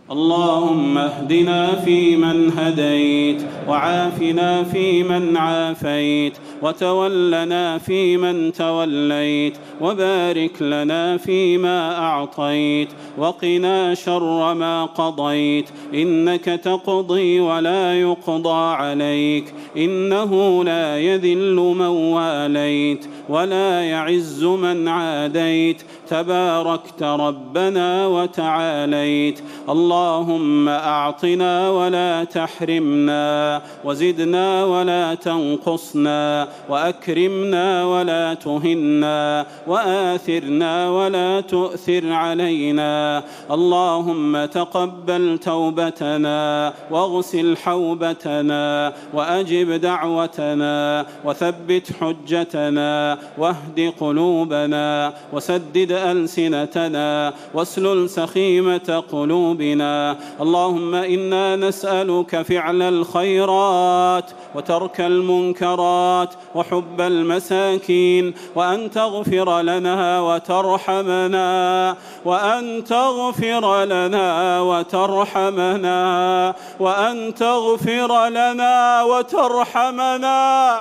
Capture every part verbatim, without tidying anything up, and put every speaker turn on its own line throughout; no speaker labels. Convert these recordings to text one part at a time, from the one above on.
اللهم اهدنا فيمن هديت، وعافنا فيمن عافيت، وتولنا فيمن توليت، وبارك لنا فيما أعطيت، وقنا شر ما قضيت، إنك تقضي ولا يقضى عليك، إنه لا يذل من واليت ولا يعز من عاديت، تباركت ربنا وتعاليت. اللهم أعطنا ولا تحرمنا، وزدنا ولا تنقصنا، وأكرمنا ولا تهنا، وآثرنا ولا تؤثر علينا. اللهم تقبل توبتنا، واغسل حوبتنا، وأجب دعوتنا، وثبت حجتنا، واهد قلوبنا، وسدد ألسنتنا، واسلل سخيمة قلوبنا. اللهم إنا نسألك فعل الخيرات، وترك المنكرات، وحب المساكين، وأن تغفر لنا وترحمنا، وأن تغفر لنا وترحمنا، وأن تغفر لنا وترحمنا.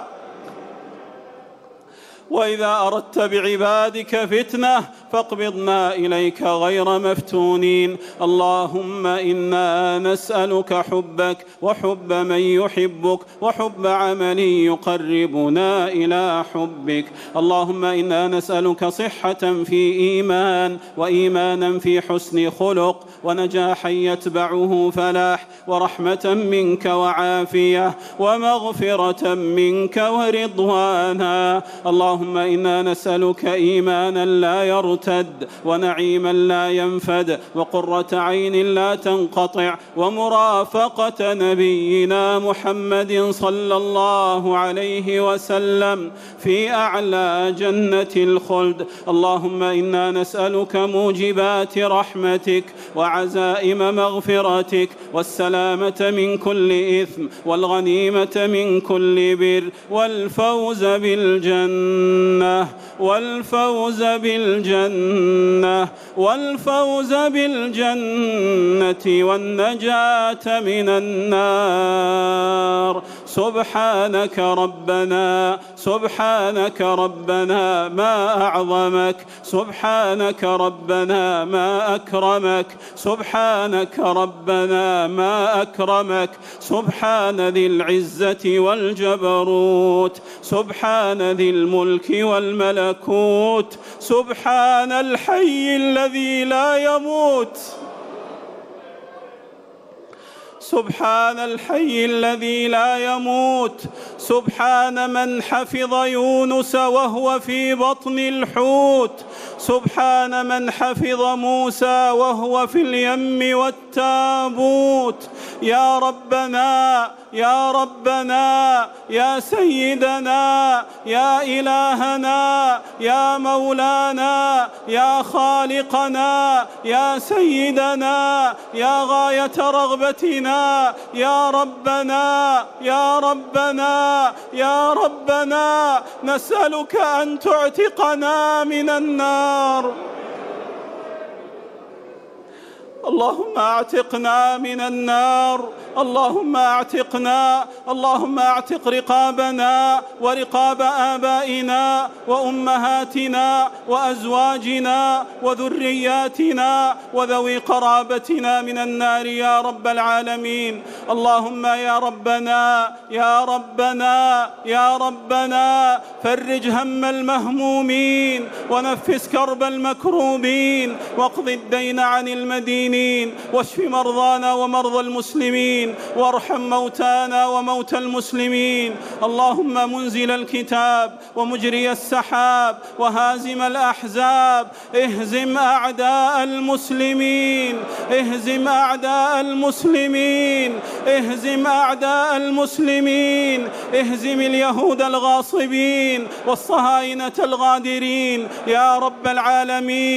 وإذا أردت بعبادك فتنة فاقبضنا إليك غير مفتونين. اللهم إنا نسألك حبك، وحب من يحبك، وحب عمل يقربنا إلى حبك. اللهم إنا نسألك صحة في إيمان، وإيمانا في حسن خلق، ونجاحا يتبعه فلاح، ورحمة منك وعافية، ومغفرة منك ورضوانا. اللهم إنا نسألك إيمانا لا يرتد، ونعيما لا ينفد، وقرة عين لا تنقطع، ومرافقة نبينا محمد صلى الله عليه وسلم في أعلى جنة الخلد. اللهم إنا نسألك موجبات رحمتك، وعزائم مغفرتك، والسلامة من كل إثم، والغنيمة من كل بر، والفوز بالجنة، والفوز بالجنة، والفوز بالجنة، والنجاة من النار. سبحانك ربنا، سبحانك ربنا ما أعظمك، سبحانك ربنا ما أكرمك، سبحانك ربنا ما أكرمك. سبحان ذي العزة والجبروت، سبحان ذي الملك والملكوت، سبحان الحي الذي لا يموت، سبحان الحي الذي لا يموت. سبحان من حفظ يونس وهو في بطن الحوت، سبحان من حفظ موسى وهو في اليم والتابوت. يا ربنا، يا ربنا، يا سيدنا، يا إلهنا، يا مولانا، يا خالقنا، يا سيدنا، يا غاية رغبتنا، يا ربنا، يا ربنا، يا ربنا، نسألك أن تعتقنا من النار. اللهم اعتقنا من النار، اللهم اعتقنا، اللهم اعتق رقابنا ورقاب آبائنا وأمهاتنا وأزواجنا وذرياتنا وذوي قرابتنا من النار يا رب العالمين. اللهم يا ربنا، يا ربنا، يا ربنا، فرج هم المهمومين، ونفس كرب المكروبين، واقض الدين عن المدينين، واشف مرضانا ومرضى المسلمين، وارحم موتانا وموتى المسلمين. اللهم منزل الكتاب، ومجري السحاب، وهازم الأحزاب، اهزم أعداء المسلمين، اهزم أعداء المسلمين، اهزم أعداء المسلمين، اهزم اليهود الغاصبين والصهاينة الغادرين يا رب العالمين.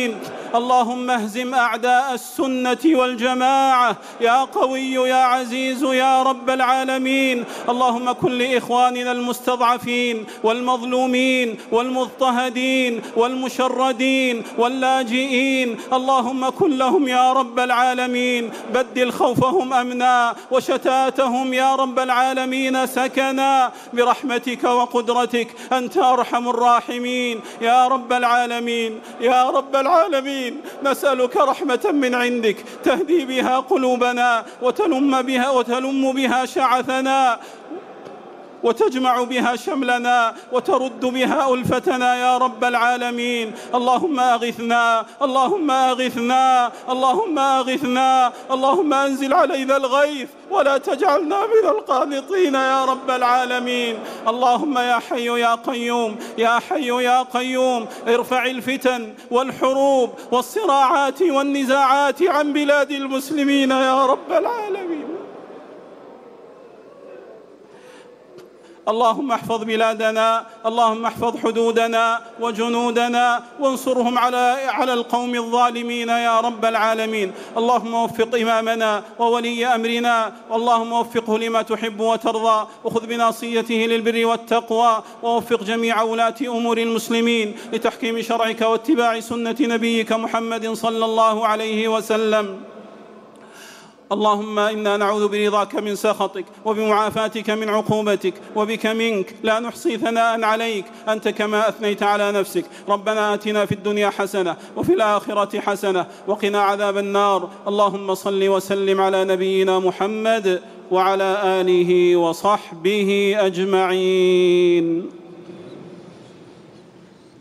اللهم اهزم أعداء السنة والجماعة يا قوي يا عزيز يا رب العالمين. اللهم كن لإخواننا المستضعفين والمظلومين والمضطهدين والمشردين واللاجئين، اللهم كن لهم يا رب العالمين، بدل خوفهم أمنا وشتاتهم يا رب العالمين سكنا برحمتك وقدرتك، أنت أرحم الراحمين يا رب العالمين. يا رب العالمين نسألك رحمة من عندك تهدي بها قلوبنا وتلم بها وتلم بها شعثنا وتجمع بها شملنا وترد بها ألفتنا يا رب العالمين. اللهم أغثنا اللهم أغثنا اللهم أغثنا اللهم أنزل علينا الغيث ولا تجعلنا من القانطين يا رب العالمين. اللهم يا حي يا قيوم يا حي يا قيوم ارفع الفتن والحروب والصراعات والنزاعات عن بلاد المسلمين يا رب العالمين. اللهم احفظ بلادنا، اللهم احفظ حدودنا وجنودنا وانصرهم على على القوم الظالمين يا رب العالمين. اللهم وفق إمامنا وولي أمرنا، اللهم وفقه لما تحب وترضى، وخذ بناصيته للبر والتقوى، ووفق جميع ولاة أمور المسلمين لتحكيم شرعك واتباع سنة نبيك محمد صلى الله عليه وسلم. اللهم إنا نعوذ برضاك من سخطك وبمعافاتك من عقوبتك، وبك منك لا نحصي ثناء عليك أنت كما أثنيت على نفسك. ربنا آتنا في الدنيا حسنة وفي الآخرة حسنة وقنا عذاب النار. اللهم صل وسلم على نبينا محمد وعلى آله وصحبه أجمعين.